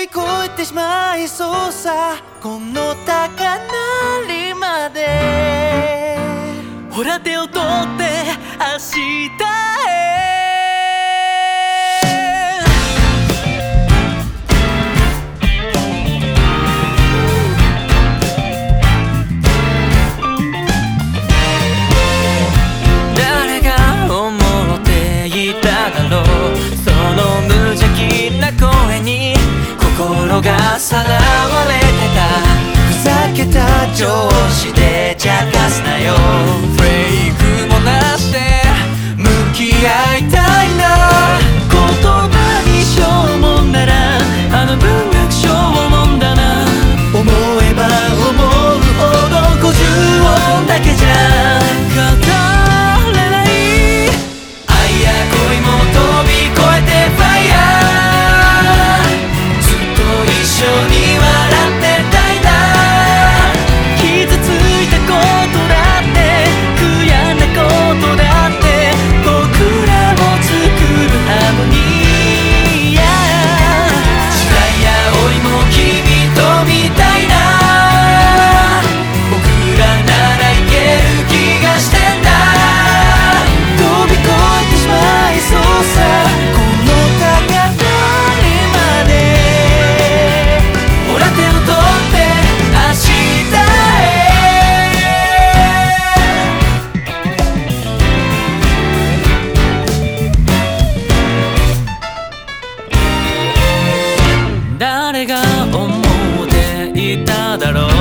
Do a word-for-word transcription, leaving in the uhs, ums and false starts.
び越えてしまいそうさ、この高鳴りまで。ほら手を取って明日へ。誰が思っていただろう、その無邪気な声に心がさらわれてた。ふざけた調子で茶化すなよ。フェイクもなして向き合いたいな。言葉にしようもんならあの文学賞もんだな。思えば思うほど五十音だけじゃ語れない。愛や恋も飛び越えてファイヤー。ずっと一緒に笑ってたいな。傷ついたことだって悔やんだことだって僕らも作るハーモニー。時代や老いも君と見たいな。僕らならいける気がしてんだ。飛び越えてしまいそうさ、この高鳴りまで。ほら手を取って明日へ。誰が思っていただろう、